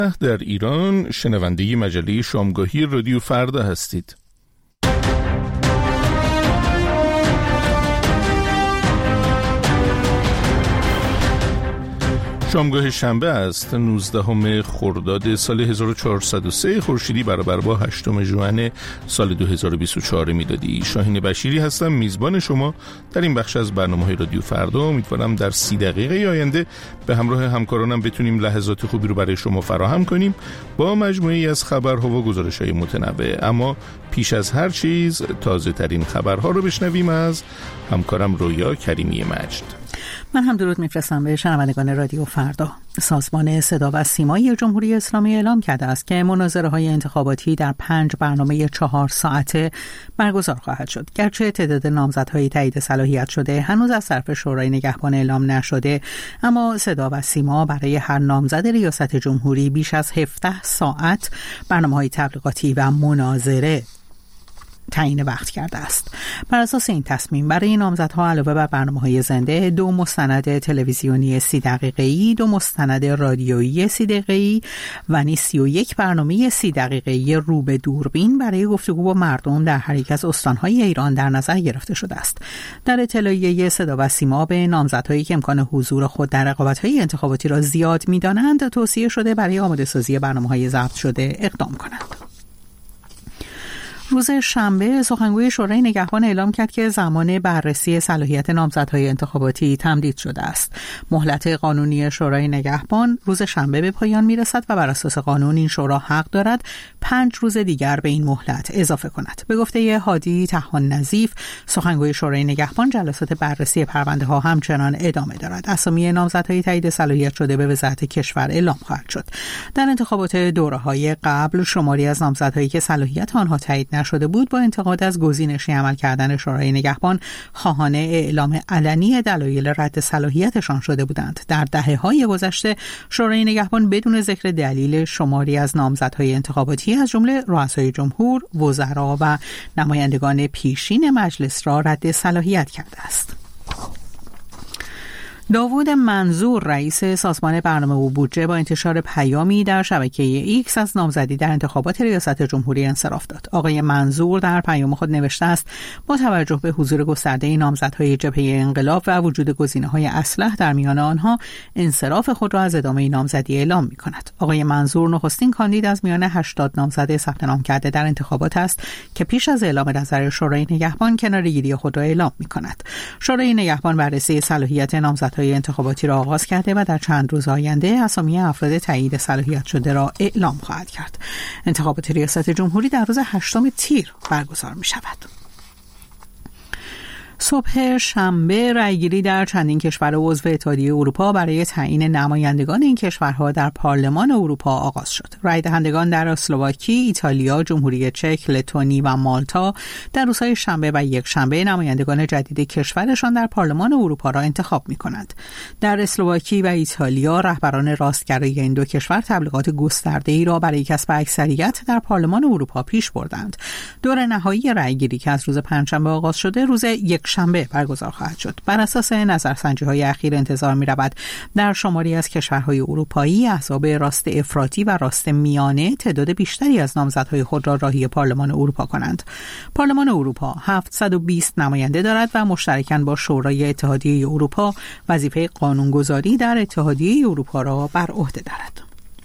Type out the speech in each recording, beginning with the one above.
در ایران شنونده مجله شامگاهی رادیو فردا هستید. شامگاه شنبه است، 19 خرداد سال 1403 خورشیدی برابر با 8 ژوئن سال 2024 میلادی. شاهین بشیری هستم، میزبان شما در این بخش از برنامه‌های رادیو فردا. امیدوارم در 30 دقیقه آینده به همراه همکارانم بتونیم لحظات خوبی رو برای شما فراهم کنیم با مجموعه‌ای از خبرها و گزارش‌های متنوع. اما پیش از هر چیز تازه ترین خبرها رو بشنویم از همکارم رویا کریمی مجد. من هم درود میفرستم به شنوندگان رادیو فردا. سازمان صدا و سیمایی جمهوری اسلامی اعلام کرده است که مناظره‌های انتخاباتی در 5 برنامه 4 ساعته برگزار خواهد شد. گرچه تعداد نامزدهای تایید صلاحیت شده هنوز از طرف شورای نگهبان اعلام نشده، اما صدا و سیما برای هر نامزد ریاست جمهوری بیش از 17 ساعت برنامه‌های تبلیغاتی و مناظره تعیین وقت کرده است. بر اساس این تصمیم برای نامزدها علاوه بر برنامه‌های زنده 2 مستند تلویزیونی 30 دقیقه‌ای، 2 مستند رادیویی 30 دقیقه‌ای و نیز 31 برنامه 30 دقیقه‌ای رو به دوربین برای گفتگو با مردم در هر یک از استان‌های ایران در نظر گرفته شده است. در اطلاعیه صدا و سیما به نامزدهایی که امکان حضور خود در رقابت‌های انتخاباتی را زیاد می‌دانند توصیه شده برای آماده‌سازی برنامه‌های ضبط شده اقدام کنند. روز شنبه سخنگوی شورای نگهبان اعلام کرد که زمان بررسی صلاحیت نامزدهای انتخاباتی تمدید شده است. مهلت قانونی شورای نگهبان روز شنبه به پایان میرسد و بر اساس قانون این شورا حق دارد 5 روز دیگر به این مهلت اضافه کند. به گفته هادی طحان نظیف، سخنگوی شورای نگهبان، جلسات بررسی پرونده ها همچنان ادامه دارد. اسامی نامزدهای تایید صلاحیت شده به وزارت کشور اعلام خواهد شد. در انتخابات دوره‌های قبل شماری از نامزدهایی که صلاحیت آنها تایید نشده بود با انتقاد از گزینشی عمل کردن شورای نگهبان خواهان اعلام علنی دلایل رد صلاحیتشان شده بودند. در دهه‌های گذشته شورای نگهبان بدون ذکر دلیل شماری از نامزدهای انتخاباتی از جمله رؤسای جمهور، وزرا و نمایندگان پیشین مجلس را رد صلاحیت کرده است. داوود منظور رئیس سازمان برنامه و بودجه با انتشار پیامی در شبکه ایکس از نامزدی در انتخابات ریاست جمهوری انصراف داد. آقای منظور در پیام خود نوشته است با توجه به حضور گسترده نامزدهای جبهه انقلاب و وجود گزینه‌های اصلح در میان آنها انصراف خود را از ادامه نامزدی اعلام می‌کند. آقای منظور نخستین کاندید از میان 80 نامزد ثبت نام کرده در انتخابات است که پیش از اعلام نظر شورای نگهبان کناره‌گیری خود را اعلام می‌کند. شورای نگهبان بررسی صلاحیت نامزدهای انتخاباتی را آغاز کرده و در چند روز آینده اسامی افراد تایید صلاحیت شده را اعلام خواهد کرد. انتخابات ریاست جمهوری در روز 8 تیر برگزار می شود. صبح شنبه رأیگیری در چندین کشور عضو اتحادیه اروپا برای تعیین نمایندگان این کشورها در پارلمان اروپا آغاز شد. رأی دهندگان در اسلواکی، ایتالیا، جمهوری چک، لتونی و مالتا در روزهای شنبه و یکشنبه نمایندگان جدید کشورشان در پارلمان اروپا را انتخاب می‌کنند. در اسلواکی و ایتالیا رهبران راستگرای این دو کشور تبلیغات گسترده‌ای را برای کسب اکثریت در پارلمان اروپا پیش بردند. دور نهایی رأیگیری که از روز پنجشنبه آغاز شده روز شنبه برگزار خواهد شد. بر اساس نظرسنجی‌های اخیر انتظار می‌رود در شماری از کشورهای اروپایی احزاب راست افراطی و راست میانه تعداد بیشتری از نامزدهای خود را راهی پارلمان اروپا کنند. پارلمان اروپا 720 نماینده دارد و مشترکاً با شورای اتحادیه اروپا وظیفه قانونگذاری در اتحادیه اروپا را بر عهده دارد.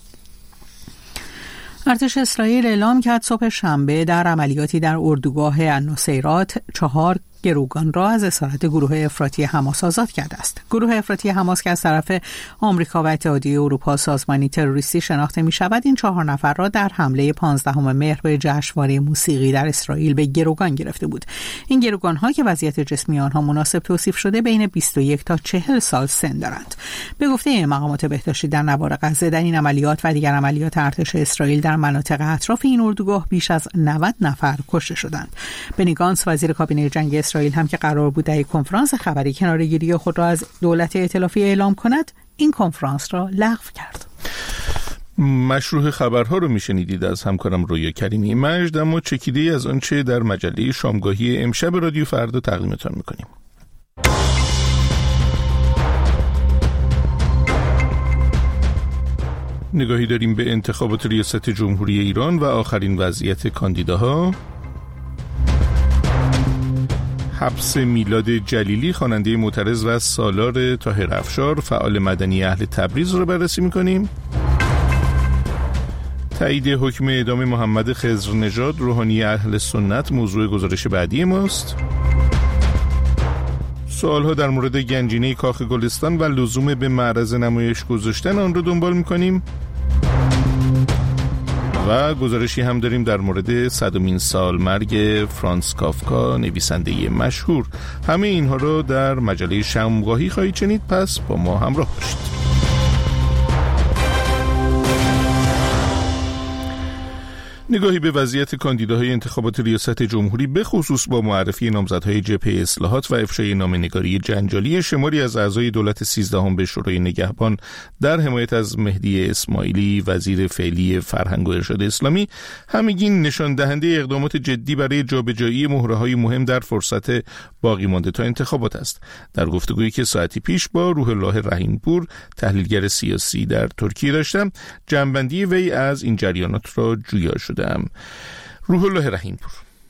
ارتش اسرائیل اعلام کرد صبح شنبه در عملیاتی در اردوگاه النصیرات 4 گروگان را از اسارت گروه افراطی حماس آزاد کرده است. گروه افراطی حماس که از طرف آمریکا و اتحادیه اروپا سازمانی تروریستی شناخته می شود، این 4 نفر را در حمله 15 مهر به جشنواره موسیقی در اسرائیل به گروگان گرفته بود. این گروگان ها که وضعیت جسمی آنها مناسب توصیف شده بین 21 تا 40 سال سن دارند. به گفته مقامات بهداشتی در نوار غزه، در این عملیات و دیگر عملیات ارتش اسرائیل در مناطق اطراف این اردوگاه بیش از 90 نفر کشته شدند. بنی گانتس وزیر کابینه جنگ اسرائیل هم که قرار بود در کنفرانس خبری کناره‌گیری خود را از دولت ائتلافی اعلام کند، این کنفرانس را لغو کرد. مشروع خبرها رو میشنیدید از همکارم رویا کریمی مجد، اما چکیده‌ای از آنچه در مجله شامگاهی امشب رادیو فردا تقدیمتان میکنیم. نگاهی داریم به انتخابات ریاست جمهوری ایران و آخرین وضعیت کاندیداها. حبس میلاد جلیلی خواننده معترض و سالار طاهر افشار فعال مدنی اهل تبریز رو بررسی می‌کنیم. تایید حکم اعدام محمد خضرنژاد روحانی اهل سنت موضوع گزارش بعدی ماست. سوالها در مورد گنجینه کاخ گلستان و لزوم به معرض نمایش گذاشتن آن رو دنبال می‌کنیم. و گزارشی هم داریم در مورد 100مین سال مرگ فرانس کافکا نویسنده مشهور. همه اینها رو در مجله شمع‌گاهی خواهید شنید، پس با ما همراه باشید. نگاهی به وضعیت کاندیداهای انتخابات ریاست جمهوری به خصوص با معرفی نامزدهای جبهه اصلاحات و افشای نامه‌نگاری جنجالی شماری از اعضای دولت 13 به شورای نگهبان در حمایت از مهدی اسماعیلی وزیر فعلی فرهنگ و ارشاد اسلامی همگین نشان دهنده اقدامات جدی برای جابجایی مهره‌های مهم در فرصت باقی مانده تا انتخابات است. در گفتگویی که ساعتی پیش با روح الله رحیم‌پور تحلیلگر سیاسی در ترکیه داشتم، جنبندی وی از این جریانات را جویا شد. روح الله رحیم‌پور: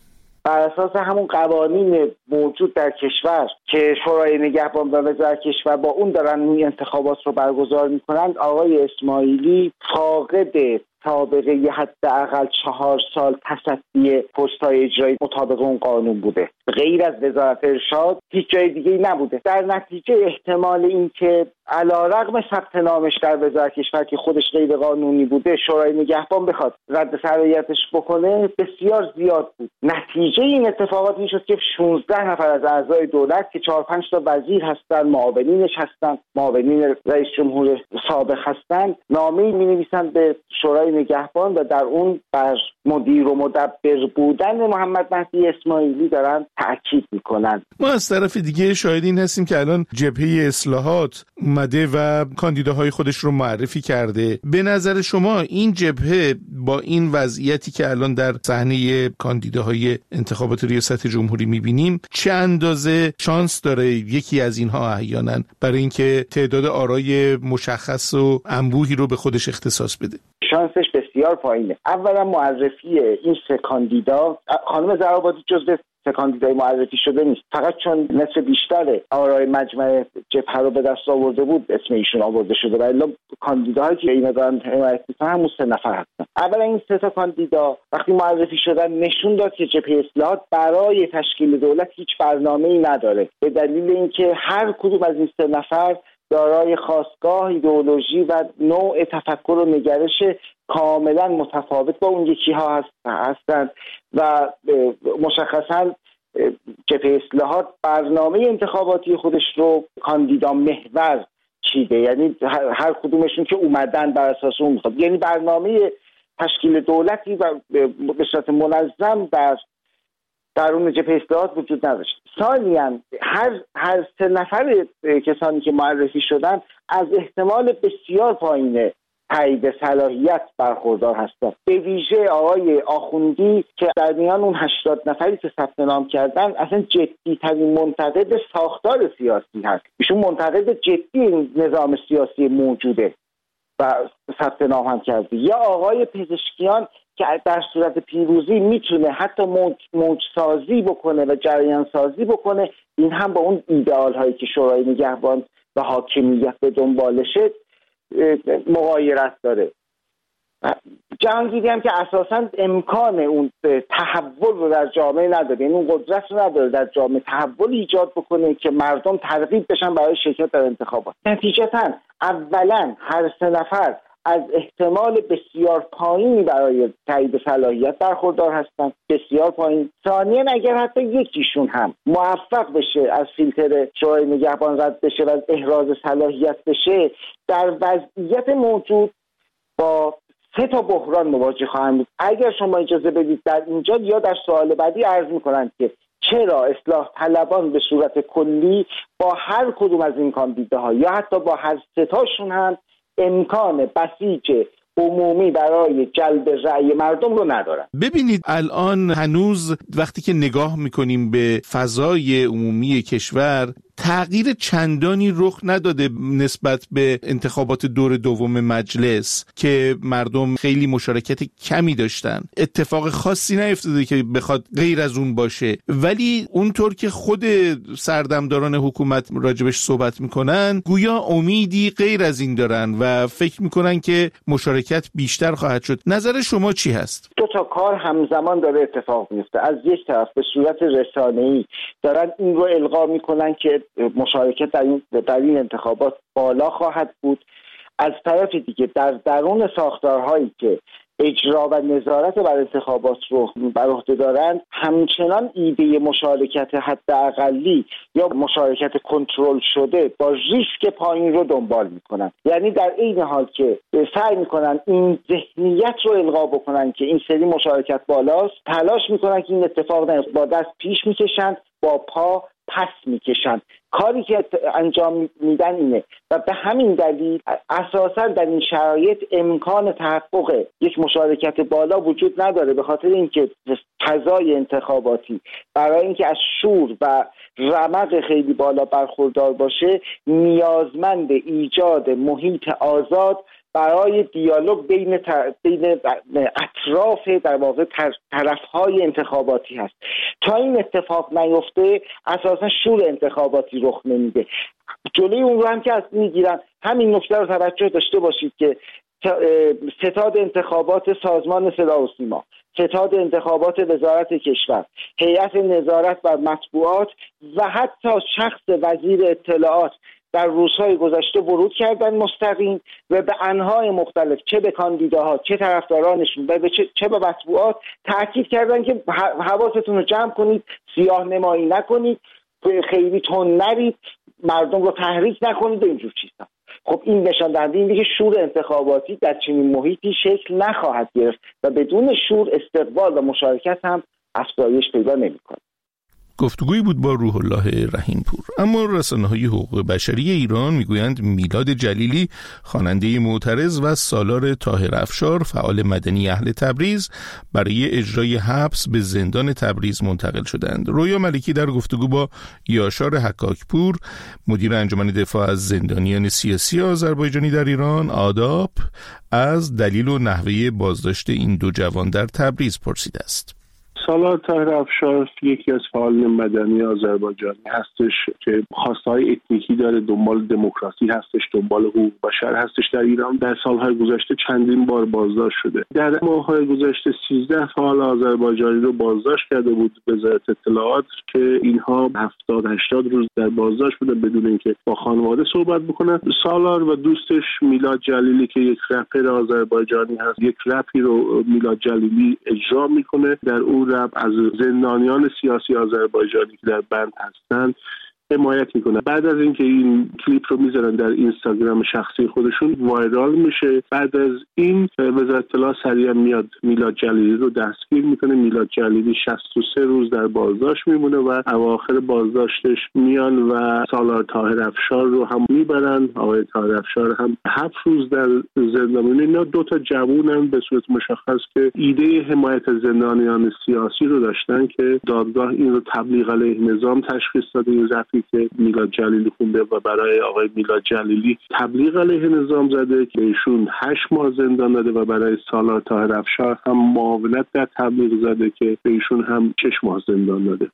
بر اساس همون قوانین موجود در کشور که شورای نگهبان و وزارت کشور با اون دارن این انتخابات رو برگزار میکنند، آقای اسماعیلی فاقد سابقه حداقل 4 سال تصدی پست‌های اجرایی مطابق اون قانون بوده. غیر از وزارت ارشاد هیچ جای دیگه‌ای نبوده. در نتیجه احتمال این که علیرغم ثبت نامش در وزارت کشور که خودش غیر قانونی بوده شورای نگهبان بخواد رد صلاحیتش بکنه بسیار زیاد بود. نتیجه این اتفاقات این شد که 16 نفر از اعضای دولت که 4-5 تا وزیر هستن، معاونینش هستن، معاونین رئیس جمهور سابق هستن، نامه‌ای می‌نویسن به شورای نگهبان و در اون بر مدیر و مدبر بودن محمد مهدی اسماعیلی دارن تأکید میکنن. ما از طرف دیگه شاهد این هستیم که الان جبهه اصلاحات اومده و کاندیداهای خودش رو معرفی کرده. به نظر شما این جبهه با این وضعیتی که الان در صحنه کاندیداهای انتخابات ریاست جمهوری میبینیم چه اندازه شانس داره یکی از اینها احیانا برای اینکه تعداد آرای مشخص و انبوهی رو به خودش اختصاص بده؟ شانسش بسیار پایینه. اولا معرفی این 3 کاندیدا، خانم زرابادی جزو 3 کاندیدای معرفی شده نیست، فقط چون نصف بیشتر آرای مجمع جبهه رو به دست آورده بود اسم ایشون آورده شده، ولی کاندیداهایی که اینا دارن حمایت میکنن همون 3 نفر هستن. اولا این 3 تا کاندیدا وقتی معرفی شدن نشون داد که جبهه اصلاحات برای تشکیل دولت هیچ برنامه‌ای نداره، به دلیل اینکه هر کدوم از این 3 نفر دارای خاستگاه، ایدئولوژی و نوع تفکر و نگرش کاملا متفاوت با اون یکی ها هستند و مشخصا جبهه اصلاحات برنامه انتخاباتی خودش رو کاندیدا محور چیده، یعنی هر کدومشون که اومدن بر اساس اون میخواد، یعنی برنامه تشکیل دولتی و به صورت منظم در درون جبهه اصلاحات وجود نداشت. ثانیاً هر 3 نفر کسانی که معرفی شدن از احتمال بسیار پایین تایید صلاحیت برخوردار هستند. به ویژه آقای آخوندی که در میان اون 80 نفری که ثبت نام کردن اصلا جدی‌ترین منتقد ساختار سیاسی هست. ایشون منتقد جدی نظام سیاسی موجوده و ثبت نام هم کرده. یا آقای پزشکیان که در صورت پیروزی میتونه حتی موج سازی بکنه و جریان سازی بکنه، این هم با اون ایدئال هایی که شورای نگهبان و حاکمیت به دنبالشه مغایرت داره. جهانگیری هم که اساساً امکان اون تحول رو در جامعه نداره، یعنی اون قدرت رو نداره در جامعه تحول ایجاد بکنه که مردم ترغیب بشن برای شرکت در انتخابات. نتیجتاً اولاً هر 3 نفر از احتمال بسیار پایینی برای تایید صلاحیت برخوردار هستند، بسیار پایین. ثانیاً اگر حتی یکیشون هم موفق بشه از فیلتر شورای نگهبان رد بشه و احراز صلاحیت بشه، در وضعیت موجود با 3 تا بحران مواجه خواهند بود. اگر شما اجازه بدید در اینجا یا در سوال بعدی عرض می‌کنند که چرا اصلاح طلبان به صورت کلی با هر کدوم از این کاندیداها یا حتی با هر 3 تاشون هم امکان بسیج عمومی برای جلب رأی مردم رو ندارن. ببینید الان هنوز وقتی که نگاه میکنیم به فضای عمومی کشور تغییر چندانی رخ نداده نسبت به انتخابات دور دوم مجلس که مردم خیلی مشارکت کمی داشتن. اتفاق خاصی نیفتاده که بخواد غیر از اون باشه، ولی اونطور که خود سردمداران حکومت راجبش صحبت میکنن گویا امیدی غیر از این دارن و فکر میکنن که مشارکت بیشتر خواهد شد. نظر شما چی هست؟ دو تا کار همزمان داره اتفاق میفته. از یک طرف به صورت رسانه‌ای دارن این رو القا میکنن که مشارکت در این انتخابات بالا خواهد بود. از طرف دیگه در درون ساختارهایی که اجرا و نظارت بر انتخابات رو بر عهده دارند همچنان ایده مشارکت حداقلی یا مشارکت کنترل شده با ریسک پایین رو دنبال میکنن. یعنی در این حال که سعی میکنن این ذهنیت رو القا بکنن که این سری مشارکت بالاست، تلاش میکنن که این اتفاق نیفته. با دست پیش میکشن، با پا پس میکشن. کاری که انجام میدن اینه و به همین دلیل اساسا در این شرایط امکان تحقق یک مشارکت بالا وجود نداره، به خاطر اینکه فضای انتخاباتی برای اینکه از شور و رمق خیلی بالا برخوردار باشه نیازمند ایجاد محیط آزاد برای دیالوگ بین اطراف در واقع طرفهای انتخاباتی هست. تا این اتفاق نیفته اساسا شور انتخاباتی رخ نمیده. جلوی اون رو هم که از میگیرن. همین نکته رو توجه داشته باشید که ستاد انتخابات سازمان صدا و سیما، ستاد انتخابات وزارت کشور، هیئت نظارت بر مطبوعات و حتی شخص وزیر اطلاعات در روزهای گذشته ورود کردن مستقیم و به انواع مختلف، چه به کاندیداها چه طرفدارانشون و چه به مطبوعات تاکید کردن که حواستون رو جمع کنید، سیاه نمایی نکنید، خیلی تند نرید، مردم رو تحریک نکنید و اینجور چیزا. خب این نشان دهنده اینه که شور انتخاباتی در چنین محیطی شکل نخواهد گرفت و بدون شور استقبال و مشارکت هم افزایش پیدا نمی‌کنه. گفتگویی بود با روح الله رحیم‌پور. اما رسانه‌های حقوق بشری ایران میگویند میلاد جلیلی، خواننده معترض، و سالار طاهر افشار، فعال مدنی اهل تبریز، برای اجرای حبس به زندان تبریز منتقل شدند. رویا ملکی در گفتگو با یاشار حکاکپور، مدیر انجمن دفاع از زندانیان سیاسی آذربایجانی در ایران، آداب، از دلیل و نحوه بازداشت این دو جوان در تبریز پرسیده است. سالار طاهر افشار یکی از فعالان مدنی آذربایجانی هستش که خواستهای اتنیکی داره، دنبال دموکراسی هستش، دنبال حقوق بشر هستش در ایران. در سالهای گذشته چندین بار بازداشت شده. در ماه‌های گذشته 13 فعال آذربایجانی رو بازداشت کرده بود وزارت اطلاعات که اینها 70-80 روز در بازداشت بودن بدون اینکه با خانواده صحبت بکنن. سالار و دوستش میلاد جلیلی که یک رپر آذربایجانی هست، یک رپی رو میلاد جلیلی اجرا میکنه. در اون رپ از زندانیان سیاسی آذربایجانی که در بند هستند حمایت میکنه. بعد از اینکه این کلیپ رو میذارن در اینستاگرام شخصی خودشون وایرال میشه، بعد از این وزارت اطلاعات سریعا میاد میلاد جلیلی رو دستگیر میکنه. میلاد جلیلی 63 روز در بازداشت میمونه و اواخر بازداشتش میان و سالار طاهر افشار رو هم میبرن. آقای طاهر افشار هم 7 روز در زندان میمونه. اینا دو تا جوونن به صورت مشخص که ایده حمایت از زندانیان سیاسی رو داشتن که دادگاه این رو تبلیغ علیه نظام تشخیص داده. این که میلاد جلیلی خونده و برای آقای میلاد جلیلی تبلیغ علیه نظام زده که ایشون 8 ماه زندان داده و برای سالار طاهر افشار هم معاونت در تبلیغ زده که به ایشون هم 6 ماه زندان داده.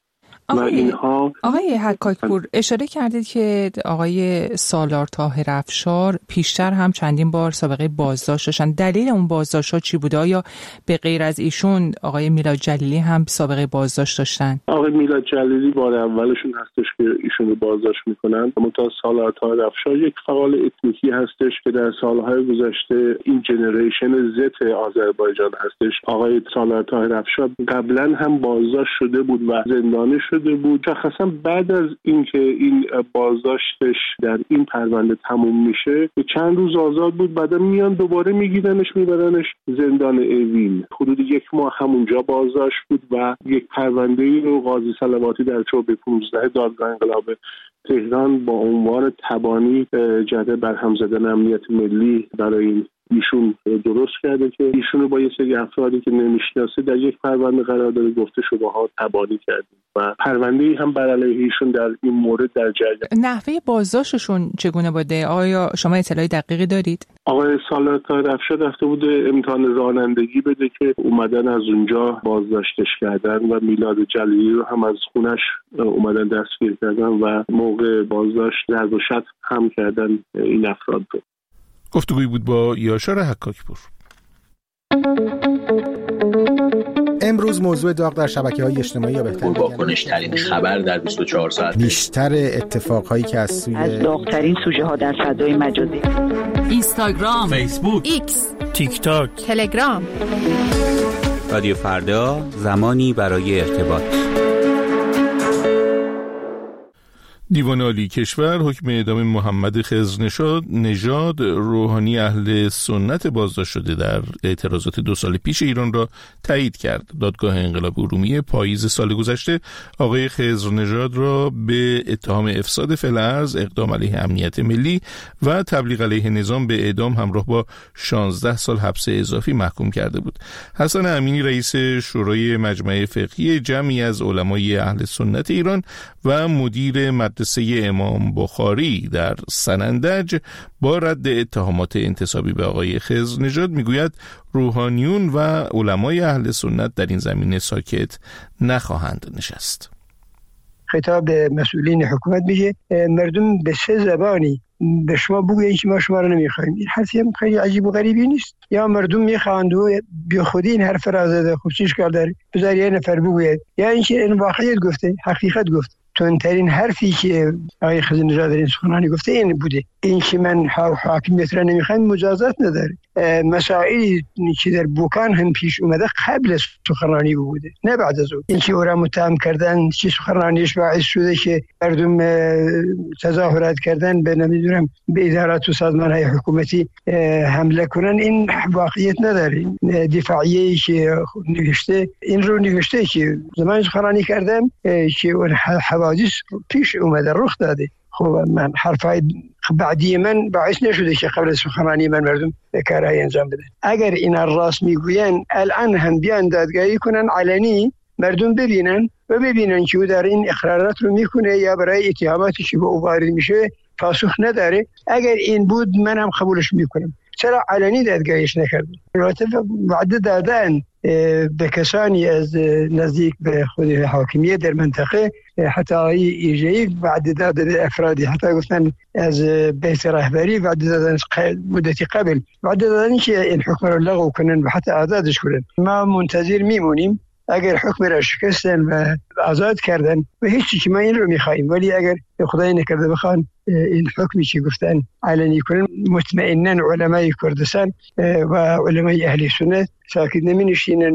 آقای حکاکپور، اشاره کردید که آقای سالار طاهر افشار پیشتر هم چندین بار سابقه بازداشت داشتن. دلیل اون بازداشت‌ها چی بوده؟ آیا به غیر از ایشون آقای میلاد جلیلی هم سابقه بازداشت داشتن؟ آقای میلاد جلیلی بار اولشون هستش که ایشون رو بازداشت میکنن. اما تا سالار طاهر افشار یک فعال اتنیکی هستش که در سالهای گذشته این جنریشن زت آذربایجان هستش. آقای سالار طاهر افشار قبلا هم بازداشت شده بود و زندانی شده بود. شخصا بعد از اینکه این بازداشتش در این پرونده تموم میشه چند روز آزاد بود، بعدا میان دوباره میگیرنش میبرنش زندان اوین. حدود 1 ماه همونجا بازداشت بود و یک پرونده‌ای رو قاضی صلواتی در شعبه 15 دادگاه انقلاب تهران با عنوان تبانی جهت برهم زدن امنیت ملی برای این ایشون درست کرده که ایشون رو با یه سری افرادی که نمیشناسه در یک پرونده قرار داده، گفته شماها تبانی کردید و پرونده‌ای هم بر علیه ایشون در این مورد در جریان. نحوه بازداشتشون چگونه بوده؟ آیا شما اطلاعی دقیقی دارید؟ آقای سالار طاهر افشار رفته بوده امتحان رانندگی بده که اومدن از اونجا بازداشتش کردن و میلاد جلیلی رو هم از خونش اومدن دستگیر کردن و موقع بازداشت ضرب و شتم هم کردن این افراد رو. گفتگویی بود با یاشار حکاکپور. امروز موضوع داغ در شبکه‌های اجتماعی یا بهتر واکنش‌ترین خبر در 24 ساعت، بیشتر اتفاقهایی که از داغ‌ترین سوژه‌ها در فضای مجازی، اینستاگرام، فیسبوک، ایکس، تیک تاک، تلگرام. رادیو فردا، زمانی برای ارتباط. دیوان عالی کشور حکم اعدام محمد خضرنژاد روحانی اهل سنت بازداشت شده در اعتراضات 2 سال پیش ایران را تایید کرد. دادگاه انقلاب ارومیه پاییز سال گذشته آقای خضرنژاد را به اتهام افساد فعل ارض، اقدام علیه امنیت ملی و تبلیغ علیه نظام به اعدام همراه با 16 سال حبس اضافی محکوم کرده بود. حسن امینی رئیس شورای مجمع فقهی جمعی از علمای اهل سنت ایران و مدیر مدرسه امام بخاری در سنندج با رد اتهامات انتسابی به آقای خضرنژاد میگوید روحانیون و علمای اهل سنت در این زمینه ساکت نخواهند نشست. خطاب به مسئولین حکومت میگه مردم به 3 زبانی به شما بگویید که ما شما رو نمیخوایم. این حرفی هم خیلی عجیب و غریبی نیست. یا مردم میخواند و بی خودی این حرف را زده، خب چیش کار داره؟ بذار یه نفر بگوید. یا اینکه این واقعیت گفته، حقیقت گفت. تندترین حرفی که آقای خضرنژاد در این سخنرانی گفته این بوده، این که من حاکمیت را نمیخوایم مجازات نداره. مسائلی که در بوکان هم پیش اومده قبل از سخنرانی بوده، نه بعد از اون. این که او را متهم کردن، چه سخنرانیش باعث شده که مردم تظاهرات کردن به نمیدونم به ادارات و سازمان‌های حکومتی حمله کنن، این واقعیت نداره. دفاعیه‌ای که نوشته این رو نوشته که زمان سخنرانی کردم که اون حوادث پیش اومده، رخ داده. خب من حرفای بعدی من باعث نشده که قبل از سخنرانی من مردم کارهای انجام بدن. اگر این راست میگوین الان هم بیان دادگاهی کنن علنی، مردم ببینن و ببینن که او در این اقرارات رو میکنه یا برای اتهاماتی که به او وارد میشه پاسخ نداره. اگر این بود منم قبولش میکنم. چرا علنی دادگاهیش نکردن؟ البته وعده دادن به کسانی از نزدیک به خود حاکمیت در منطقه، حتی ایجایی وعده دادن به افرادی، حتی گفتن از بیت رهبری وعده دادن مدتی قبل، وعده دادن که این حکم رو لغو کنن و حتی آزادش کنن. ما منتظر میمونیم. اگر حکم را شکستن و آزاد کردن و هیچی که ما این رو میخواییم، ولی اگر خدای نکرده بخوان این حکمی که گفتن علنی کنن، مطمئناً علمای کردستان و علمای اهل سنت ساکت نمی نشینن.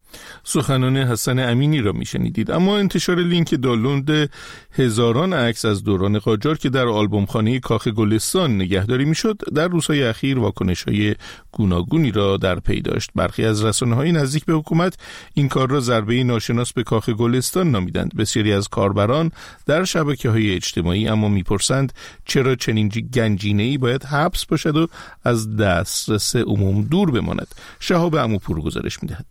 سخنان حسن امینی را میشنیدید. اما انتشار لینک دانلود هزاران عکس از دوران قاجار که در آلبومخانه کاخ گلستان نگهداری میشد در روزهای اخیر واکنش‌های گوناگونی را در پی داشت. برخی از رسانه‌های نزدیک به حکومت این کار را ضربه ناشناس به کاخ گلستان نامیدند. بسیاری از کاربران در شبکه‌های اجتماعی اما میپرسند چرا چنین گنجینه‌ای باید حبس باشد و از دسترس عموم دور بماند. شهاب عموپور گزارش می‌دهد.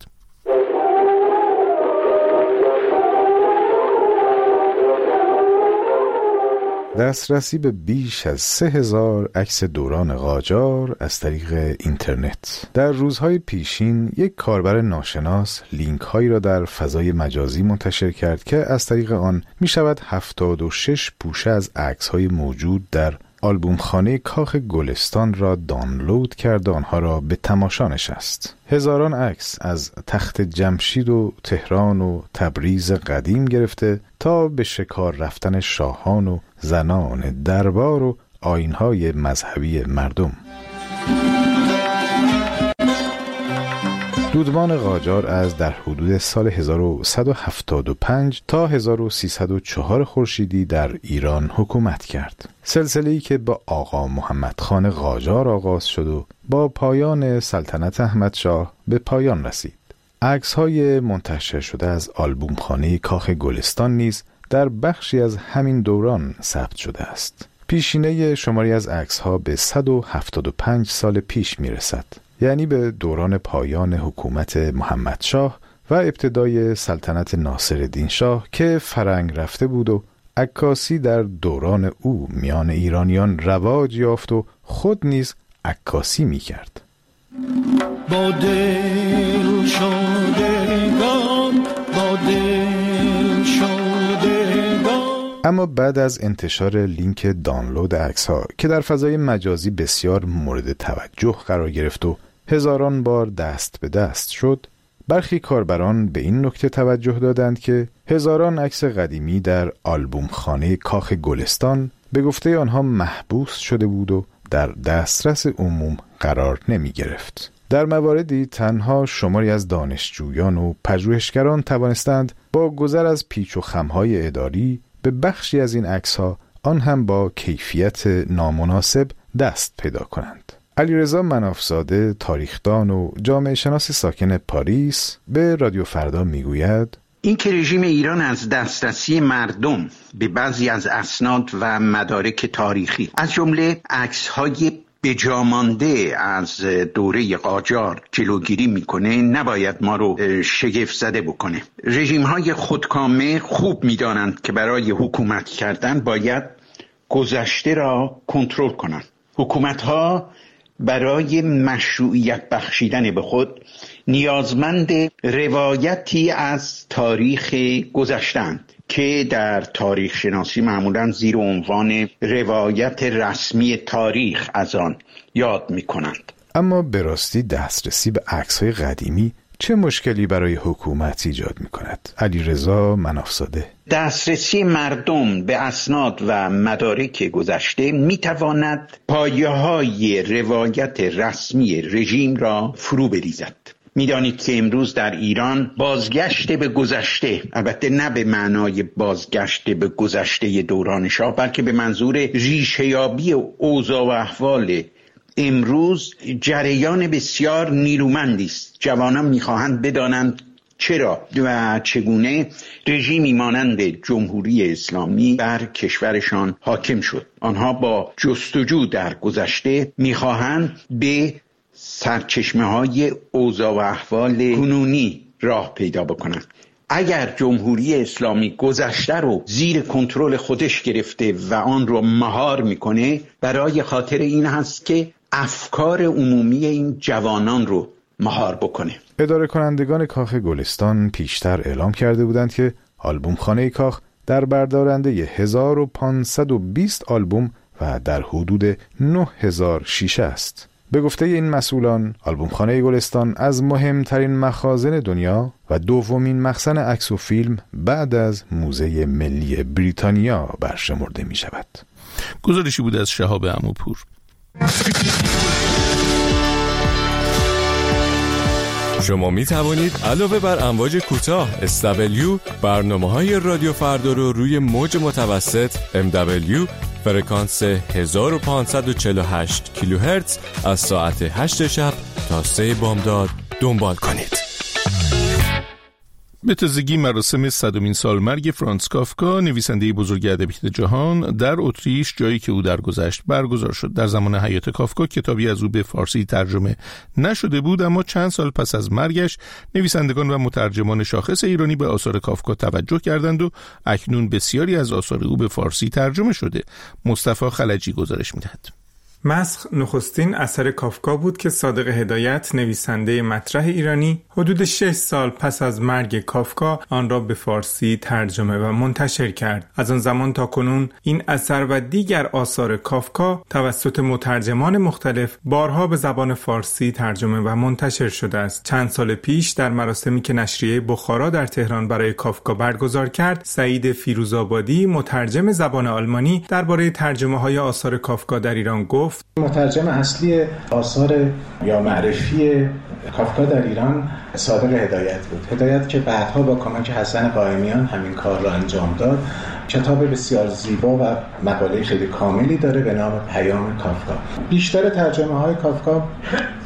دسترسی به بیش از 3000 عکس دوران قاجار از طریق اینترنت. در روزهای پیشین یک کاربر ناشناس لینک هایی را در فضای مجازی منتشر کرد که از طریق آن می شود 76 پوشه از عکس های موجود در آلبومخانه کاخ گلستان را دانلود کرد و آنها را به تماشا نشست. هزاران عکس از تخت جمشید و تهران و تبریز قدیم گرفته تا به شکار رفتن شاهان و زنان دربار و آیین‌های مذهبی مردم. دودمان قاجار از در حدود سال 1175 تا 1304 خورشیدی در ایران حکومت کرد. سلسله‌ای که با آقا محمد خان قاجار آغاز شد و با پایان سلطنت احمدشاه به پایان رسید. عکس‌های منتشر شده از آلبومخانه کاخ گلستان نیز در بخشی از همین دوران ثبت شده است. پیشینه شماری از عکس‌ها به 175 سال پیش میرسد، یعنی به دوران پایان حکومت محمدشاه و ابتدای سلطنت ناصرالدین شاه که فرنگ رفته بود و عکاسی در دوران او میان ایرانیان رواج یافت و خود نیز عکاسی می‌کرد. با دل شدگان، با دل شدگان. اما بعد از انتشار لینک دانلود عکس‌ها که در فضای مجازی بسیار مورد توجه قرار گرفت و هزاران بار دست به دست شد، برخی کاربران به این نکته توجه دادند که هزاران عکس قدیمی در آلبوم خانه کاخ گلستان به گفته آنها محبوس شده بود و در دسترس عموم قرار نمی گرفت. در مواردی تنها شماری از دانشجویان و پژوهشگران توانستند با گذر از پیچ و خم‌های اداری به بخشی از این عکس‌ها، آن هم با کیفیت نامناسب، دست پیدا کنند. علیرضا منافزاده، تاریخدان و جامعه شناس ساکن پاریس، به رادیو فردا میگوید این که رژیم ایران از دسترسی مردم به بعضی از اسناد و مدارک تاریخی از جمله عکس‌های بجامانده از دوره قاجار جلوگیری میکنه، نباید ما رو شگفت زده بکنه. رژیم‌های خودکامه خوب میدانند که برای حکومت کردن باید گذشته را کنترل کنند. حکومت‌ها برای مشروعیت بخشیدن به خود نیازمند روایتی از تاریخ گذشته‌اند که در تاریخ شناسی معمولاً زیر عنوان روایت رسمی تاریخ از آن یاد می‌کنند. اما به راستی دسترسی به عکس‌های قدیمی چه مشکلی برای حکومت ایجاد می‌کند؟ علیرضا منافزاده: دسترسی مردم به اسناد و مدارک گذشته می‌تواند پایه‌های روایت رسمی رژیم را فرو بریزد. می‌دانید که امروز در ایران بازگشت به گذشته، البته نه به معنای بازگشت به گذشته دوران شاه، بلکه به منظور ریشه‌یابی اوضاع و احوال امروز، جریان بسیار نیرومندی است. جوانان می‌خواهند بدانند چرا و چگونه رژیمی مانند جمهوری اسلامی بر کشورشان حاکم شد. آنها با جستجو در گذشته می‌خواهند به سرچشمه‌های اوضاع و احوال کنونی راه پیدا بکنند. اگر جمهوری اسلامی گذشته رو زیر کنترل خودش گرفته و آن رو مهار میکنه، برای خاطر این هست که افکار عمومی این جوانان رو مهار بکنه. اداره کنندگان کاخ گلستان پیشتر اعلام کرده بودند که آلبوم خانه کاخ در بردارنده 1520 آلبوم و در حدود 9000 شیشه است. به گفته این مسئولان، آلبوم خانه گلستان از مهمترین مخازن دنیا و دومین مخزن عکس و فیلم بعد از موزه ملی بریتانیا برشمرده می شود. گزارشی بود از شهاب عموپور. شما می توانید علاوه بر امواج کوتاه SW برنامه‌های رادیو فردا رو روی موج متوسط MW فرکانس 1548 کیلوهرتز از ساعت 8 شب تا 3 بامداد دنبال کنید. به تازگی مراسم 100مین سالمرگ فرانتس کافکا، نویسنده بزرگ ادبیات جهان، در اتریش، جایی که او درگذشت، برگزار شد. در زمان حیات کافکا کتابی از او به فارسی ترجمه نشده بود، اما چند سال پس از مرگش نویسندگان و مترجمان شاخص ایرانی به آثار کافکا توجه کردند و اکنون بسیاری از آثار او به فارسی ترجمه شده. مصطفی خلجی گزارش می‌دهد. مسخ نخستین اثر کافکا بود که صادق هدایت، نویسنده مطرح ایرانی، حدود 6 سال پس از مرگ کافکا آن را به فارسی ترجمه و منتشر کرد. از آن زمان تا کنون این اثر و دیگر آثار کافکا توسط مترجمان مختلف بارها به زبان فارسی ترجمه و منتشر شده است. چند سال پیش در مراسمی که نشریه بخارا در تهران برای کافکا برگزار کرد، سعید فیروزآبادی، مترجم زبان آلمانی، درباره ترجمه‌های آثار کافکا در ایران گفت: مترجم اصلی آثار یا معرفی کافکا در ایران صادق هدایت بود. هدایت که بعدها با کمک حسن قائمیان همین کار را انجام داد. کتاب بسیار زیبا و مقاله خیلی کاملی داره به نام پیام کافکا. بیشتر ترجمه های کافکا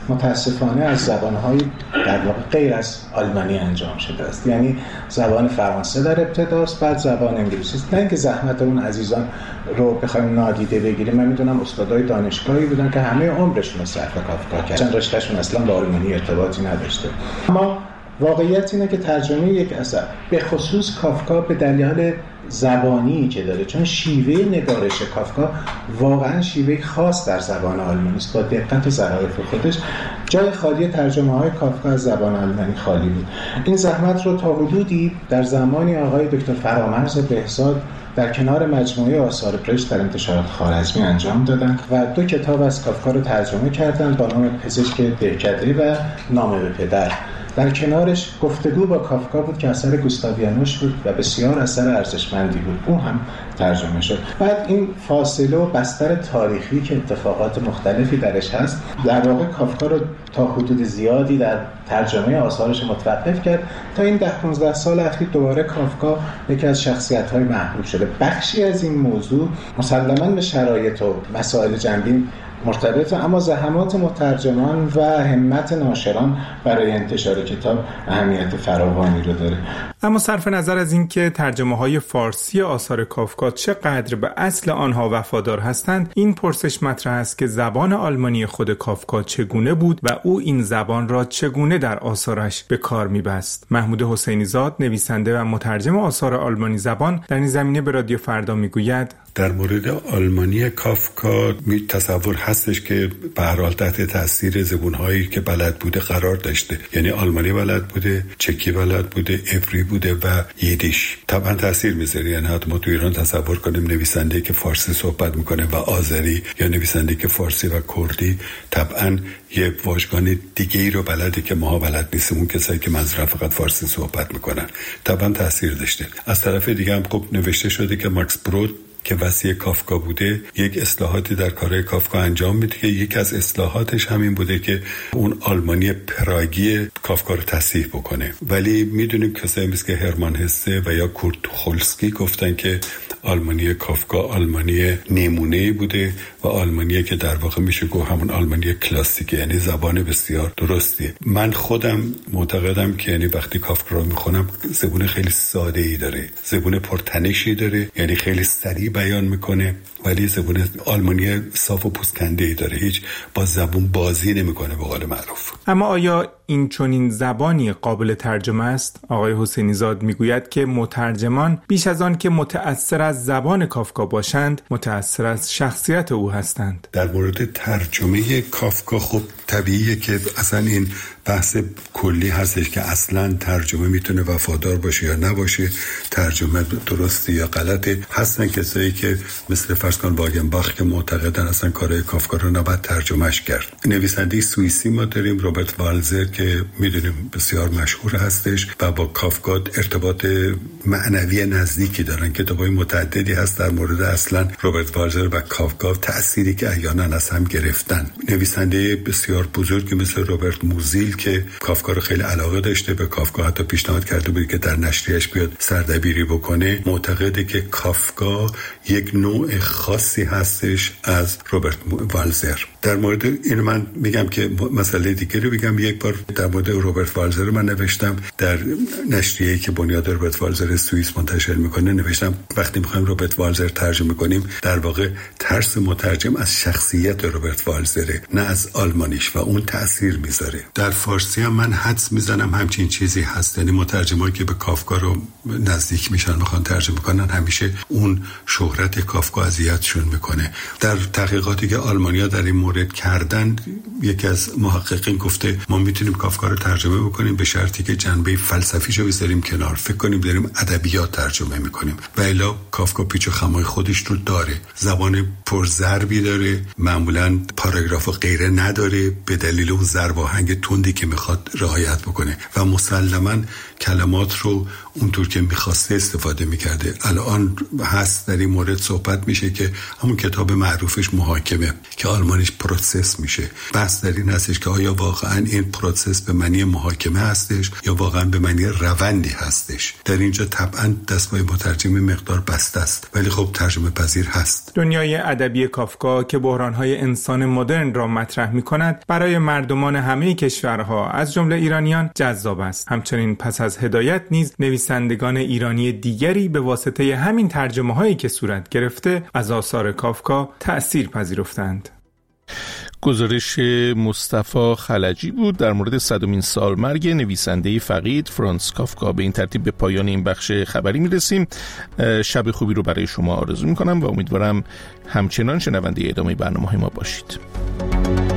متاسفانه از زبان‌های در واقع غیر از آلمانی انجام شده است. یعنی زبان فرانسه در ابتداست، بعد زبان انگلیسی است. نه اینکه زحمت اون عزیزان رو بخوایم نادیده بگیریم. من میدونم استادای دانشگاهی بودن که همه عمرشون رو صرف کافکا کردن، رشتهشون اصلا با آلمانی ارتباطی نداشته. اما واقعیت اینه که ترجمه یک اثر به خصوص کافکا به دلیل زبانی که داره، چون شیوه نگارش کافکا واقعا شیوه خاص در زبان آلمانی است با دقت و ظرافت خودش، جای خالی ترجمه‌های کافکا از زبان آلمانی خالی بود. این زحمت رو تا حدودی در زمانی آقای دکتر فرامرز بهزاد در کنار مجموعه آثار پرشت در انتشارات خوارزمی انجام دادن و 2 کتاب از کافکا رو ترجمه کردن با نام پزشک دهکده و نامه به پدر. در کنارش گفتگو با کافکا بود که اثر گوستاو یانوش بود و بسیار اثر ارزشمندی بود، اون هم ترجمه شد. بعد این فاصله و بستر تاریخی که اتفاقات مختلفی درش هست در واقع کافکا رو تا حدود زیادی در ترجمه آثارش متوقف کرد تا این 10-15 سال اخیر دوباره کافکا یکی از شخصیت‌های محبوب شده. بخشی از این موضوع مسلماً به شرایط و مسائل جنبی مرتبطه، اما زحمات مترجمان و همت ناشران برای انتشار کتاب اهمیت فراوانی رو داره. اما صرف نظر از اینکه ترجمه‌های فارسی آثار کافکا چقدر به اصل آنها وفادار هستند، این پرسش مطرح است که زبان آلمانی خود کافکا چگونه بود و او این زبان را چگونه در آثارش به کار می‌بست. محمود حسینی زاد، نویسنده و مترجم آثار آلمانی زبان، در این زمینه به رادیو فردا میگوید: در مورد آلمانی کافکا تصور هستش که به هر حال تحت تاثیر زبون‌هایی که بلد بوده قرار داشته، یعنی آلمانی بلد بوده، چکی بلد بوده، عبری بوده و ییدیش. طبعا تاثیر میذاره. یعنی ما تو ایران تصور کنیم نویسنده که فارسی صحبت میکنه و آذری، یا نویسنده که فارسی و کردی، طبعا یه واژگان دیگه‌ای رو بلده که ما بلد نیستیم. اون کسایی که منظورم فقط فارسی صحبت میکنن طبعا تاثیر داشته. از طرف دیگه هم خب نوشته شده که ماکس برود که وصی کافکا بوده یک اصلاحاتی در کارهای کافکا انجام میده که یک از اصلاحاتش همین بوده که اون آلمانی پراگی کافکا رو تصحیح بکنه. ولی میدونیم کسایی مثل که هرمان هسته و یا کورت خولسکی گفتن که آلمانی کافکا آلمانی نمونه‌ای بوده و آلمانی که در واقع میشه گفت همون آلمانی کلاسیکه، یعنی زبان بسیار درستیه. من خودم معتقدم که یعنی وقتی کافکا رو میخونم زبون خیلی ساده‌ای داره، زبون پرتنشی داره، یعنی خیلی سریع بیان میکنه، ولی زبون آلمانی صاف و پوست‌کنده‌ای داره، هیچ با زبون بازی نمیکنه به قول معروف. اما آیا این چنین زبانی قابل ترجمه است؟ آقای حسینی زاد میگوید که مترجمان بیش از آن که متأثر از زبان کافکا باشند، متأثر از شخصیت او هستند. در مورد ترجمه کافکا خب طبیعیه که اصلا این بحث کلی هستش که اصلا ترجمه میتونه وفادار باشه یا نباشه، ترجمه درسته یا غلطه. هستن کسایی که مثل فرض کن واگنباخ که معتقدن اصلا کارهای کافکا رو نباید ترجمهش کرد. نویسنده سوئیسی ما داریم رابرت والزر که میدونیم بسیار مشهور هستش و با کافکا ارتباط معنوی نزدیکی دارن. کتابای متعددی هست در مورد اصلا رابرت والزر و کافکا، تأثیری که احیانا از هم گرفتن. نویسنده بسیار بزرگی مثل رابرت موزیل که کافکا رو خیلی علاقه داشته، به کافکا حتی پیشنهاد کرده بود که در نشریه‌اش بیاد سردبیری بکنه، معتقده که کافکا یک نوع خاصی هستش از رابرت والزر. در مورد این من میگم که مسئله دیگه رو بگم. یک بار در مورد رابرت والزر من نوشتم در نشریه‌ای که بنیاد رابرت والزر سوئیس منتشر میکنه، نوشتم وقتی میخوایم رابرت والزر ترجمه کنیم در واقع ترس مترجم از شخصیت رابرت والزره نه از آلمانیش و اون تأثیر میذاره. در فارسی هم من حدس میزنم همچین چیزی هست، یعنی مترجمایی که به کافکا رو نزدیک میشن میخوان ترجمه کنن همیشه اون شهرت کافکا اذیتشون میکنه. در تحقیقاتی که آلمانیا در این مورد کردن یکی از محققین گفته ما میتونیم کافکا رو ترجمه بکنیم به شرطی که جنبه فلسفیشو بذاریم کنار، فکر کنیم داریم ادبیات ترجمه میکنیم. و الا کافکا پیچ و خمای خودش رو داره، زبان پرضربی داره، معمولا پاراگراف و غیره نداره به دلیل اون ضرب و آهنگ تندی که میخواد رعایت بکنه و مسلماً کلمات رو اونطور که میخواسته استفاده میکرده. الان هست در این مورد صحبت میشه که همون کتاب معروفش محاکمه که آلمانیش پروسس میشه. بحث در این هستش که آیا واقعا این پروسس به معنی محاکمه هستش یا واقعا به معنی روندی هستش. در اینجا طبعا دستگاه مترجم مقدار بسته است، ولی خب ترجمه پذیر هست. دنیای ادبی کافکا که بحران‌های انسان مدرن را مطرح می‌کند برای مردمان همه کشورها از جمله ایرانیان جذاب است. همچنین پس از هدایت نیز نویسندگان ایرانی دیگری به واسطه همین ترجمه‌هایی که صورت گرفته از آثار کافکا تأثیر پذیرفتند. گزارش مصطفی خلجی بود در مورد 100مین سالمرگ نویسنده فقید فرانس کافکا. به این ترتیب به پایان این بخش خبری میرسیم. شب خوبی رو برای شما آرزو میکنم و امیدوارم همچنان شنونده ادامه برنامه‌های ما باشید.